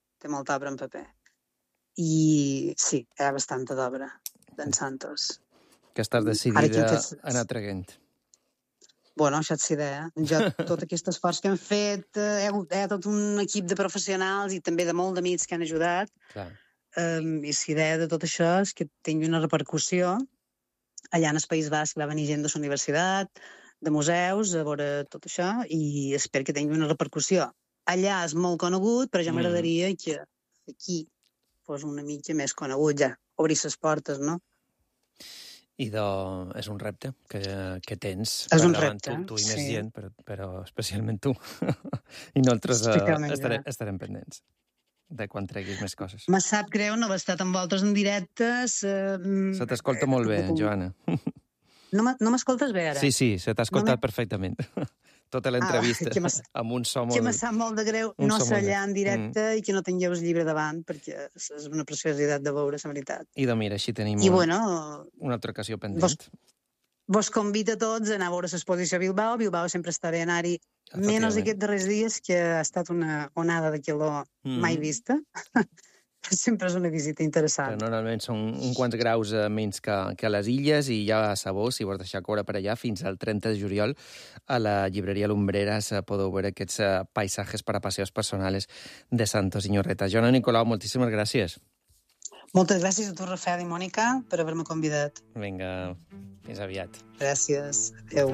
I sí, hi ha bastanta d'obra d'en Santos. Que estàs decidida a anar traient. Bueno, això és idea. Jo, tot aquest esforç que hem fet, hi ha tot un equip de professionals i també de molt d'amics que han ajudat. Clar. I l'idea de tot això és que tingui una repercussió. Allà en el País Basc va venir gent de la universitat, de museus, a veure tot això, i espero que tingui una repercussió. Allà és molt conegut, però ja m'agradaria que aquí fos una mica més conegut, ja. Obrir les portes, no? I és un repte que tens és per un davant repte, tu i més sí. gent, però especialment tu. I nosaltres estarem pendents de quan treguis més coses. Me sap greu no haver estat amb vosaltres en directe. Se t'escolta molt bé, Joana. No m'escoltes bé, ara? Sí, se t'ha escoltat perfectament. Tota l'entrevista, amb un so molt... Que me sap molt de greu no ser allà en directe i que no tingueu el llibre davant, perquè és una preciositat de veure, la veritat. I doncs mira, així tenim una altra ocasió pendent. Vos convido a tots a anar a veure l'exposició a Bilbao. Bilbao sempre estaré a anar-hi menys aquests darrers dies, que ha estat una onada de calor mai vista. Sempre és una visita interessant. Però normalment són uns quants graus menys que a les illes i ja a sabó, si vols deixar córrer per allà, fins al 30 de juliol a la llibreria Lumbreras podeu veure aquests paisatges per a passeos personals de Santos Iñorreta. Joana Nicolau, moltíssimes gràcies. Moltes gràcies a tu, Rafael i Mònica, per haver-me convidat. Vinga, fins aviat. Gràcies. Adéu.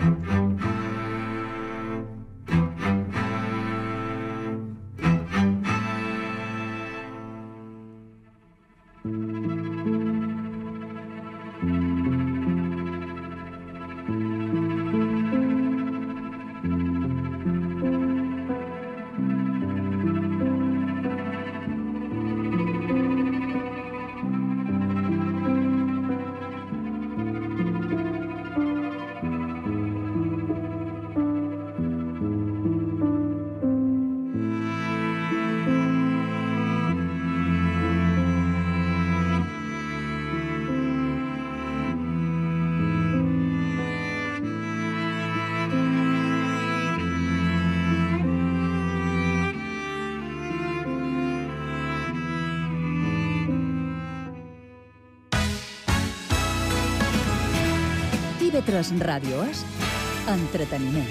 TV3 Ràdio és entreteniment.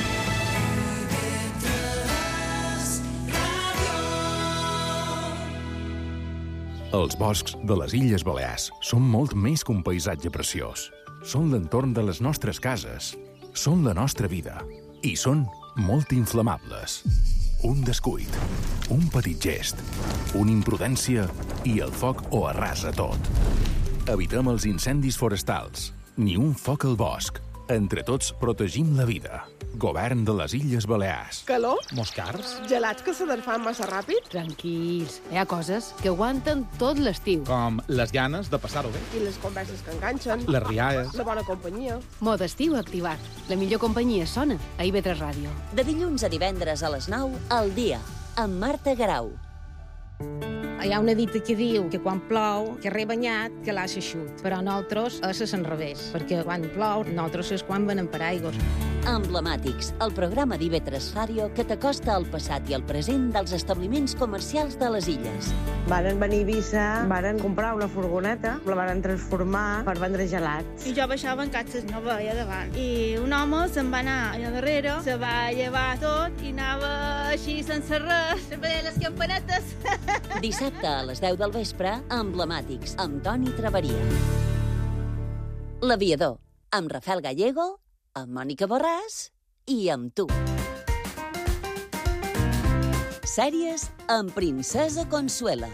Els boscs de les Illes Balears són molt més que un paisatge preciós. Són l'entorn de les nostres cases, són la nostra vida i són molt inflamables. Un descuit, un petit gest, una imprudència i el foc ho arrasa tot. Evitem els incendis forestals. Ni un foc al bosc. Entre tots protegim la vida. Govern de les Illes Balears. Calor? Moscars? Gelats que se desfan massa ràpid? Tranquils, hi ha coses que aguanten tot l'estiu. Com les ganes de passar-ho bé. I les converses que enganxen. Les rialles. La bona companyia. Mode estiu activat. La millor companyia sona a IB3 Ràdio. De dilluns a divendres a les 9, al dia, amb Marta Garau. Hi ha una dita que diu que quan plou, que rebanyat, que l'ha eixut. Però nosaltres és al revés, perquè quan plou, nosaltres és quan venem per aigües. Emblemàtics, el programa d'IV3 Ràdio que t'acosta al passat i al present dels establiments comercials de les illes. Varen venir a Eivissa, varen comprar una furgoneta, la varen transformar per vendre gelats. I jo baixava en catxes, no veia davant. I un home se'n va anar allà darrere, se va llevar tot i anava així sense res, veia les campanetes. Dissabte a les 10 del vespre, Emblemàtics, amb Toni Traveria. L'Aviador, amb Rafael Gallego, amb Mònica Borràs i amb tu. Sèries amb Princesa Consuela.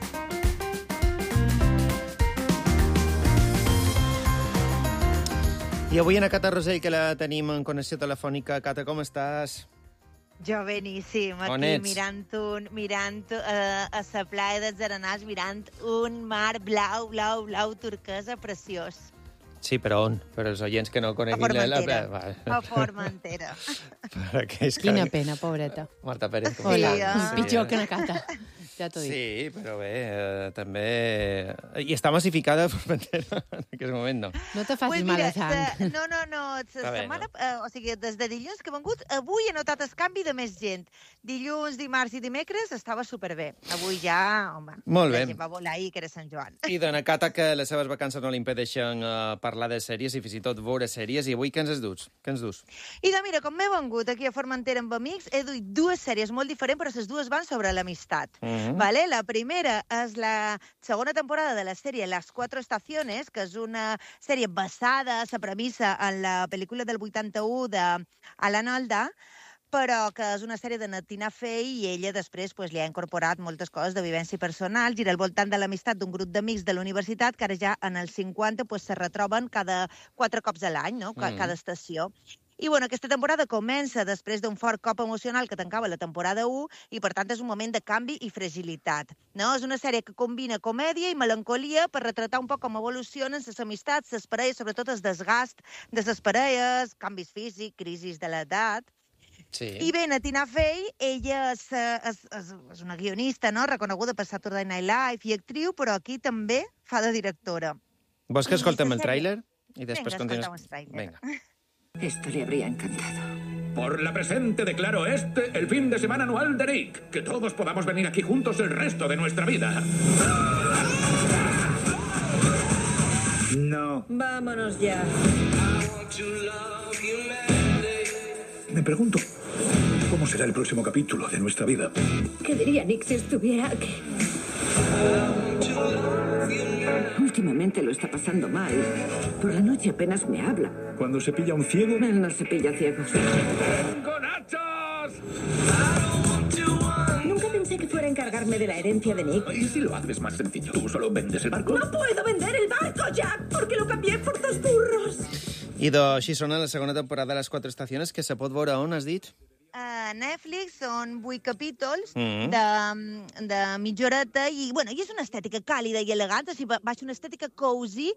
I avui en Cata Rosell, que la tenim en connexió telefònica. Cata, com estàs? Jo beníssim, aquí mirant a la playa dels Arenals, mirant un mar blau turquesa preciós. Sí, però on? Per als oients que no coneguin... A Formentera. Quina pena, pobreta. Marta Pérez. Hola, pitjor que na Cata. Ja t'ho dic. Sí, però bé, també... I està massificada Formentera en aquest moment, no? No te facis mala sang. No. O sigui, des de dilluns que he vengut, avui he notat el canvi de més gent. Dilluns, dimarts i dimecres estava superbé. Avui ja, home, molt bé. La gent va volar ahir, que era Sant Joan. I dona Cata que les seves vacances no li impedeixen parlar de sèries i fins i tot veure sèries. I avui què ens has dut? I mira, com m'he vengut aquí a Formentera amb amics, he duit dues sèries molt diferents, però les dues van sobre l'amistat. Vale? La primera és la segona temporada de la sèrie Las Cuatro Estaciones, que és una sèrie basada a la premissa en la pel·lícula del 81 d'Alan Alda, però que és una sèrie de na Tina Fey i ella després li ha incorporat moltes coses de vivència personal, gira al voltant de l'amistat d'un grup d'amics de la universitat que ara ja en els 50 se retroben cada 4 cops a l'any, no? Cada estació. I aquesta temporada comença després d'un fort cop emocional que tancava la temporada 1 i, per tant, és un moment de canvi i fragilitat. No? És una sèrie que combina comèdia i melancolia per retratar un poc com evolucionen les amistats, les parelles, sobretot el desgast de les parelles, canvis físics, crisis de l'edat. Sí. I bé, na Tina Fey, ella és una guionista, no? Reconeguda per Saturday Night Live i actriu, però aquí també fa de directora. Vols que escoltem el tràiler? I després continues. Venga, escoltamos el tráiler. Venga. Esto le habría encantado. Por la presente declaro el fin de semana anual de Nick. Que todos podamos venir aquí juntos el resto de nuestra vida. No. Vámonos ya. Me pregunto, ¿cómo será el próximo capítulo de nuestra vida? ¿Qué diría Nick si estuviera aquí? Últimamente lo está pasando mal. Por la noche apenas me habla. ¿Cuando se pilla un ciego? Él no se pilla ciegos. ¡Gonachos! Nunca pensé que fuera a encargarme de la herencia de Nick. ¿Y si lo haces más sencillo? ¿Tú solo vendes el barco? ¡No puedo vender el barco, Jack! Porque lo cambié por 2 burros. I així sona la segona temporada de Les Quatre Estaciones, que se pot veure on, has dit? A Netflix són 8 capítols de mitja horeta i és una estètica càlida i elegant, o sigui, va ser una estètica cozy,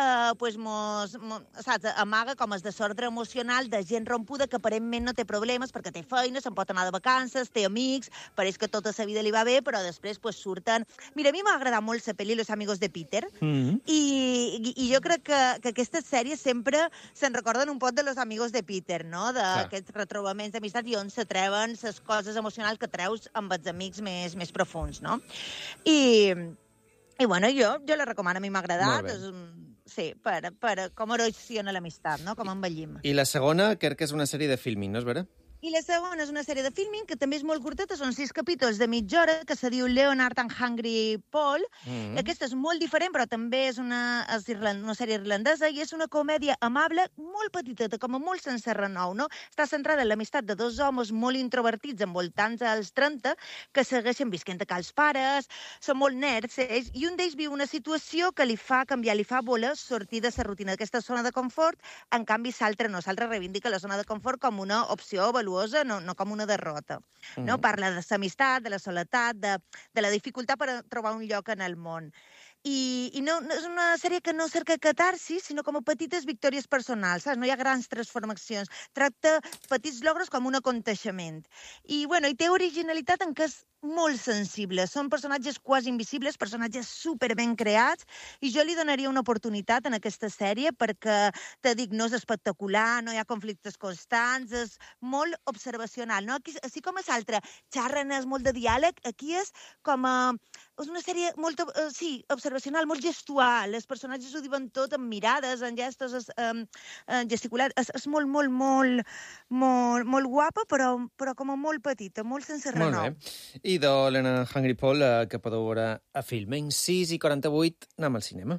saps, amaga com el desordre emocional de gent rompuda que aparentment no té problemes perquè té feina, se'n pot anar de vacances, té amics, pareix que tota la vida li va bé, però després surten... Mira, a mi m'ha agradat molt la pel·li Los amigos de Peter i jo crec que aquestes sèries sempre se'n recorden un poc de Los amigos de Peter, no? D'aquests retrobaments d'amistat i on se treuen les coses emocionals que treus amb els amics més profuns, no? I jo la recomano, a mi m'ha agradat. Sí, per com erosiona l'amistat, no? Com envellim. I la segona, crec que és una sèrie de filming, no és vera? I la segona és una sèrie de filming que també és molt curteta, són 6 capítols de mitja hora, que se diu Leonard and Hungry Paul. Aquesta és molt diferent, però també és una sèrie irlandesa i és una comèdia amable, molt petiteta, com a molt sense renou, no? Està centrada en l'amistat de 2 homes molt introvertits, envoltants als 30, que segueixen visquent a cals pares, són molt nerds, ells, i un d'ells viu una situació que li fa canviar, li fa voler sortir de la rutina d'aquesta zona de confort, en canvi l'altre no, l'altre reivindica la zona de confort com una opció valuosa, no com una derrota. No? Parla de l'amistat, de la soledat, de la dificultat per trobar un lloc en el món. I no és una sèrie que no cerca catarsis, sinó com a petites victòries personals, saps? No hi ha grans transformacions. Tracta petits logros com un aconteixement. I té originalitat en què és molt sensible. Són personatges quasi invisibles, personatges superben creats, i jo li donaria una oportunitat en aquesta sèrie perquè, te dic, no és espectacular, no hi ha conflictes constants, és molt observacional, no? Aquí, així com és altra, xerren, és molt de diàleg, aquí és com és una sèrie molt, observacional, molt gestual. Els personatges ho diuen tot amb mirades, en gestos gesticulats. És molt, molt, molt, molt, molt guapa, però com a molt petita, molt sense renou. Molt bé. Idò, l'Anna Hungry Paul, que podeu veure a Filmin. 6:48, anem al cinema.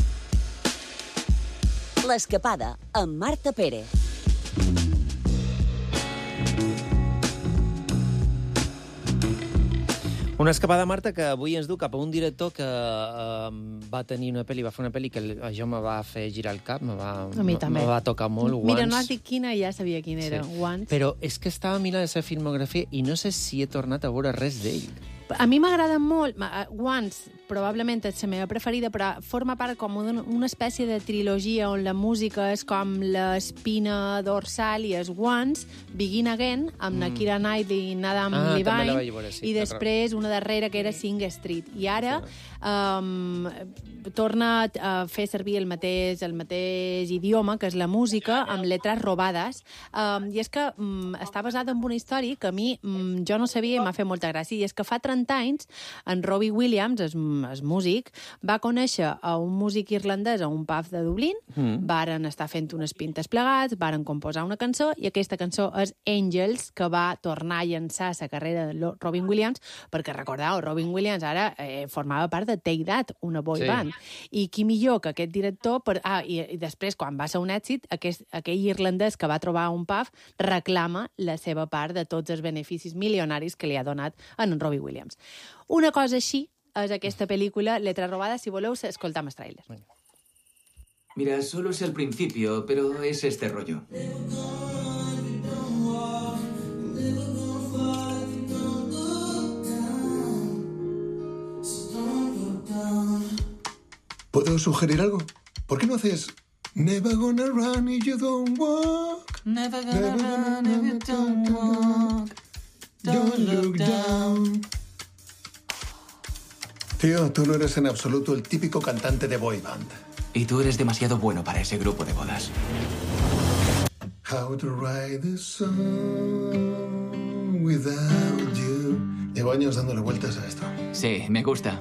L'escapada, amb Marta Pérez. Una escapada, Marta, que avui ens du cap a un director que va tenir una pel·li, va fer una pel·li que això me va fer girar el cap, me va tocar molt. Mira, no has dit quina, ja sabia quina era. Once. Però és que estava mirant la seva filmografia i no sé si he tornat a veure res d'ell. A mi m'agrada molt. Once, probablement és la meva preferida, però forma part com una espècie de trilogia on la música és com l'espina dorsal i és Once, Begin Again, amb na Keira Knightley i Adam Levine, i després una darrera que era Sing Street. I ara torna a fer servir el mateix idioma, que és la música, amb lletres robades. I és que està basada en una història que a mi jo no sabia i m'ha fet molta gràcia. I és que fa 30 anys, en Robbie Williams, és músic, va conèixer a un músic irlandès a un pub de Dublín, varen estar fent unes pintes plegats, varen composar una cançó, i aquesta cançó és Angels, que va tornar a llançar la carrera de Robin Williams, perquè recordeu, Robin Williams ara formava part de Take That, una boy band. I qui millor que aquest director... I després, quan va ser un èxit, aquell irlandès que va trobar un pub reclama la seva part de tots els beneficis milionaris que li ha donat en Robbie Williams. Una cosa així és aquesta pel·lícula, Letra robada, si voleu, escoltam el tràiler. Mira, solo es el principio, pero es este rollo. ¿Puedo sugerir algo? ¿Por qué no haces Never gonna run if you don't walk? Never gonna run if you don't walk. Don't look down. Tío, tú no eres en absoluto el típico cantante de boy band. Y tú eres demasiado bueno para ese grupo de bodas. How to write the song without you. Llevo años dándole vueltas a esto. Sí, me gusta.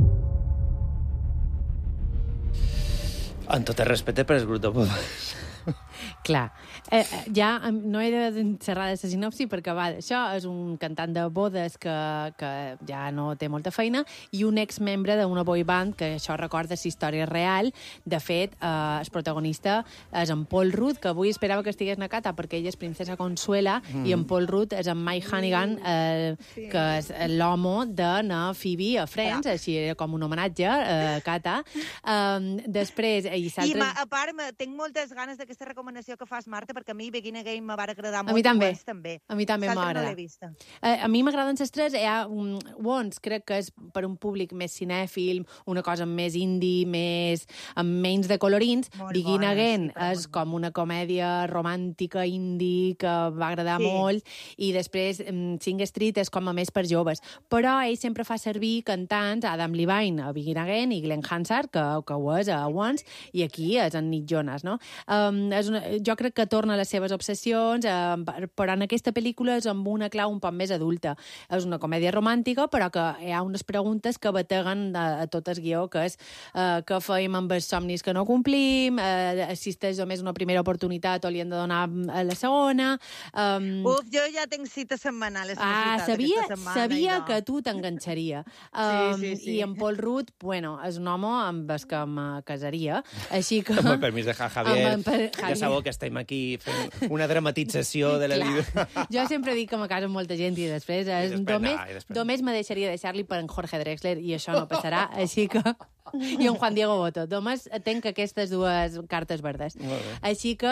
Amb tot el respecte per el grup de bodes. Clar, ja no he d'encerrar de la sinopsi perquè va d'això, és un cantant de bodes que ja no té molta feina i un exmembre d'una boy band que això recorda la història real. De fet, el protagonista és en Paul Rudd, que avui esperava que estigués na Cata perquè ella és princesa Consuela, i en Paul Rudd és en Mike Hannigan, que és l'homo de na Phoebe a Friends, així era com un homenatge a Cata. Després... I a part, tinc moltes ganes d'aquesta recomanació que fas, Marta, perquè a mi Begin Again me va agradar molt. A mi també. A mi també m'agrada. A mi m'agraden les tres. Once crec que és per un públic més cinèfil, una cosa més indie, amb menys de colorins. Begin Again és com una comèdia romàntica indie que va agradar molt, i després Sing Street és com a més per joves. Però ell sempre fa servir cantants, Adam Levine a Begin Again i Glenn Hansard, que ho és a Once, i aquí és en Nick Jonas, no? Jo crec que torna a les seves obsessions, però en aquesta pel·lícula és amb una clau un poc més adulta. És una comèdia romàntica, però que hi ha unes preguntes que bateguen a tot el guió, que és què fèiem amb els somnis que no complim, assisteix només una primera oportunitat o li hem de donar a la segona... Jo ja tinc cita setmanal. Sabia que tu t'enganxaria. I en Paul Rudd, és un home amb el que me casaria, així que... Amb el permís de Javier, ja sabeu que estem aquí fent una dramatització de la vida. Jo sempre dic que me caso amb molta gent i després només me deixaria deixar-li per en Jorge Drexler i això no passarà, així que... I en Juan Diego Boto. Només tenc aquestes dues cartes verdes. Així que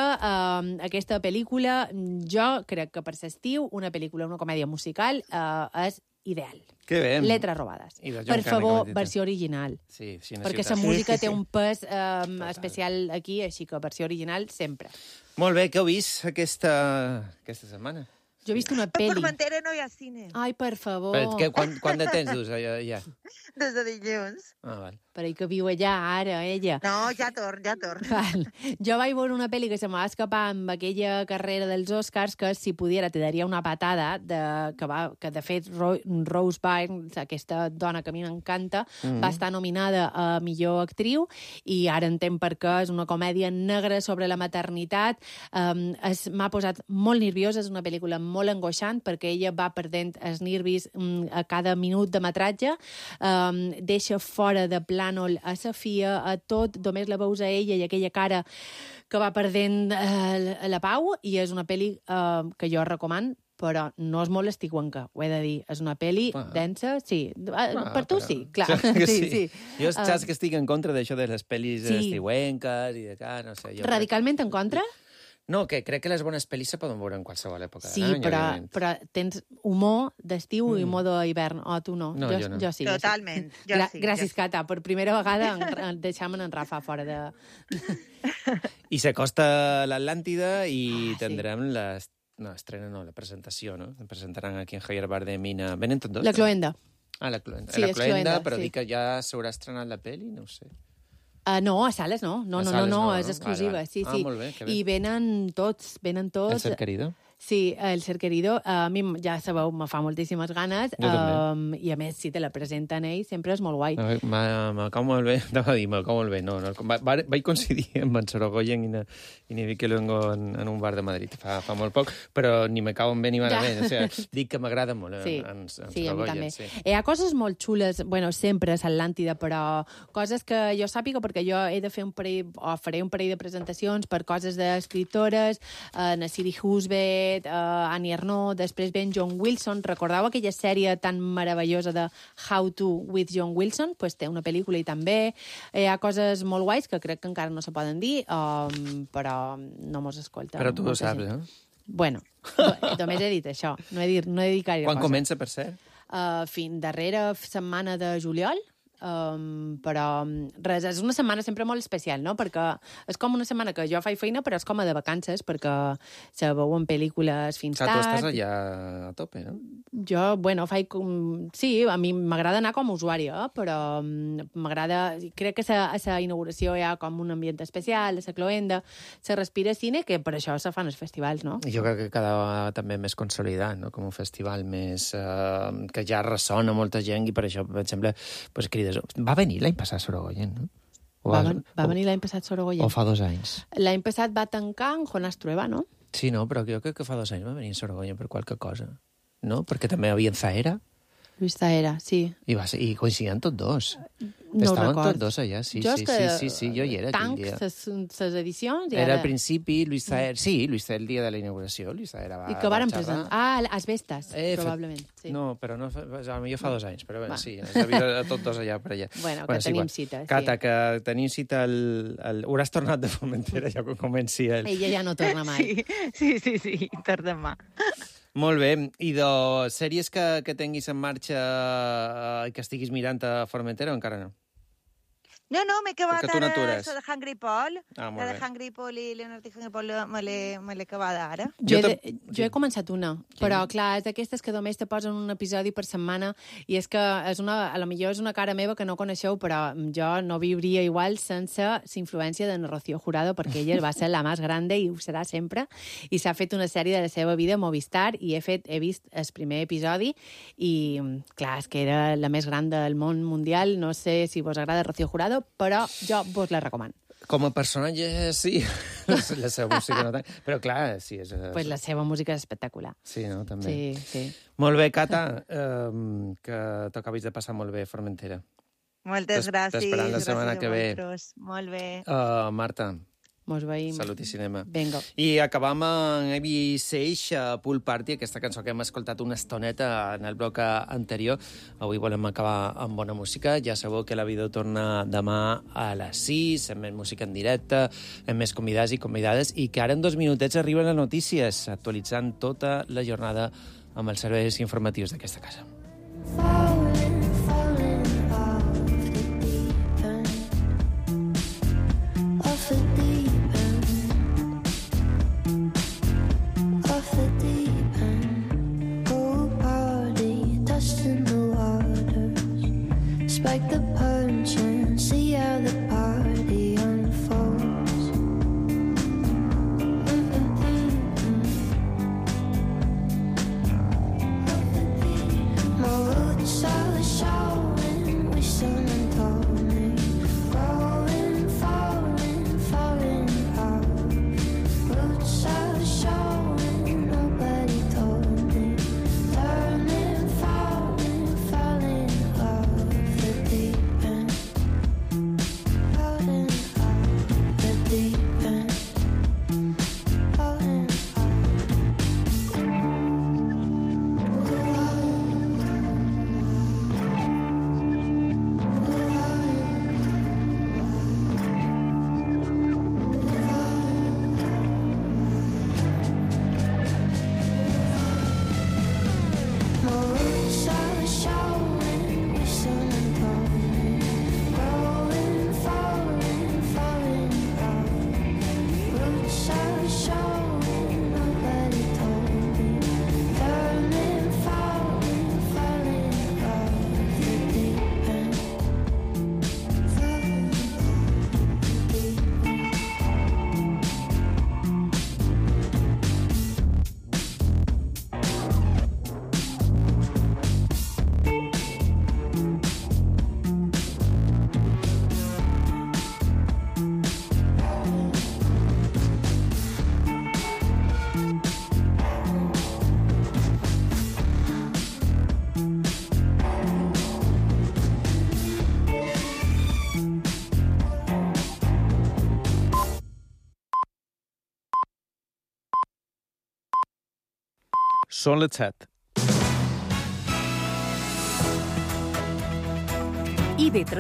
aquesta pel·lícula, jo crec que per l'estiu, una pel·lícula, una comèdia musical, és ideal. Que bé. Letres robades. Per favor, versió original. Sí, perquè la música té un pes especial aquí, així que versió original sempre. Molt bé, què heu vist aquesta setmana? Jo he vist una pel·li. Per Formentera no hi ha cine. Ai, per favor. Quant de temps dus allà? Des de dilluns. Val. Per ahir que viu allà, ara, ella. No, ja torn. Val. Jo vaig veure una pel·li que se m'ha escapar amb aquella carrera dels Oscars que, si pudiera, te daria una patada, que de fet Rose Byrne, aquesta dona que a mi m'encanta, va estar nominada a millor actriu, i ara entenc per què. És una comèdia negra sobre la maternitat. M'ha posat molt nerviosa, és una pel·lícula molt angoixant, perquè ella va perdent els nervis a cada minut de metratge, deixa fora de plànol a sa filla, a tot, només la veus a ella i aquella cara que va perdent la pau, i és una pel·li que jo recomano, però no es molesti Cuenca, ho he de dir. És una pel·li densa, sí. Per tu sí, clar. Sí. Jo saps que estic en contra d'això de les pel·lis estiuenques i de que, no sé... Radicalment en contra? No, que crec que les bones pel·lis se poden veure en qualsevol època sí, de l'any. Sí, però tens humor d'estiu i humor d'hivern. O tu no? No, jo no. Jo sí. Totalment. Gràcies, Cata. Per primera vegada deixam en Rafa fora de... I s'acosta l'Atlàntida i tindrem les... No, estrena no, la presentació, no? Presentaran aquí en Javier Bardem i venen tots dos? La Cloenda. La Cloenda. Sí, la Cloenda, però sí. Dic que ja s'haurà estrenat la pel·li, no ho sé. No, a sales no. No, és exclusiva. Vale. Sí. Molt bé, que bé. I venen tots. El Ser Querido? Sí, El Ser Querido. A mi, ja sabeu, me fa moltíssimes ganes. I a més, si te la presenten ells, sempre és molt guai. Me cau molt bé. Me cau molt bé. No. Vaig coincidir amb en Sorogoyen i n'hi vi que luego en un bar de Madrid fa molt poc, però ni me cauen bé ni malament. O sigui, dic que m'agrada molt en sí, a mi també. Sí. Hi ha coses molt xules, bueno, sempre a l'Atlàntida, però coses que jo sàpiga, perquè jo he de fer faré un parell de presentacions per coses d'escriptores, na Siri Husbeth, Annie Ernaux, després ven John Wilson. Recordeu aquella sèrie tan meravellosa de How to with John Wilson? Pues té una pel·lícula i també. Hi ha coses molt guais que crec que encara no se poden dir, però no mos escolta. Però tu ho saps, no? Bueno, només he dit això. No he dit gaire Quan comença, per cert? Darrera setmana de juliol. Però res, és una setmana sempre molt especial, no? Perquè és com una setmana que jo faig feina, però és com a de vacances, perquè se veuen pel·lícules fins tard. Tu estàs allà a tope, no? Jo, bueno, sí, a mi m'agrada anar com a usuària, però m'agrada... Crec que a la inauguració hi ha com un ambient especial, a la Cloenda, se respira cine, que per això se fan els festivals, no? Jo crec que cada vegada també més consolidat, no? Com un festival més... que ja ressona molta gent, i per això, per exemple, pues, va venir l'any passat Sorogoyen, no? Va venir l'any passat Sorogoyen. O fa 2 anys? L'any passat va tancar en Jonas Trueba, no? Sí, no, però jo crec que fa 2 anys va venir Sorogoyen per qualque cosa. No? Perquè també hi havia en Zahera. Luis Zahera, sí. I coincidien tots dos. No Estaven record. tots dos allà, sí, jo hi era aquell dia. Les edicions... Era al principi, Luis Zahera... Sí, Luis Zahera, el dia de la inauguració, Luis Zahera va... I que varen presentar... Asbestas, probablement. Sí. No, però no, potser fa 2 anys, però bé, sí, ens havia tots dos allà per allà. Bueno, que tenim cita, sí. Cata, que tenim cita hauràs tornat de Formentera ja quan comenci el... Ella ja no torna mai. Sí, torna demà. Molt bé. I de sèries que tinguis en marxa i que estiguis mirant a Formentera o encara no? No, m'he acabat Perquè tu ara n'atures. la de Hungry Paul. Ah, molt La de bé. Hungry Paul i Leonard i Hungry Paul me l'he acabada ara. Jo he començat una, però clar, és d'aquestes que només te posen un episodi per setmana, i és que a lo millor és una cara meva que no coneixeu, però jo no viuria igual sense la influència de Rocío Jurado, perquè ella va ser la més grande i ho serà sempre, i s'ha fet una sèrie de la seva vida a Movistar, i he vist el primer episodi, i clar, és que era la més gran del món mundial. No sé si vos agrada Rocío Jurado, però jo vos la recomano. Com a personatge, sí. La seva música no tant. Però clar, sí. Pues la seva música és espectacular. Sí, no? També. Sí. Molt bé, Cata, que t'acabis de passar molt bé a Formentera. Moltes gràcies. T'esperant la setmana que ve. Molt bé. Marta. Mos veiem. Salut i cinema. Vinga. I acabam amb Heavy Sage, Pool Party, aquesta cançó que hem escoltat una estoneta en el bloc anterior. Avui volem acabar amb bona música. Ja sabeu que la vida torna demà a les 6, amb més música en directe, amb més convidats i convidades, i que ara en 2 minutets arriben les notícies, actualitzant tota la jornada amb els serveis informatius d'aquesta casa. Spike the punch and see how the party unfolds. My roots are showing, wish someone told me. Growing, falling, falling apart. Roots are showing, nobody told me. Turning, falling, falling off the deep end. Falling off the deep end. Falling my roots are showing, wish someone told me. Growing, falling, falling off. Roots are showing, nobody told me. Turning, falling, falling off the deep end. Falling off the deep end. Són les 7. IB3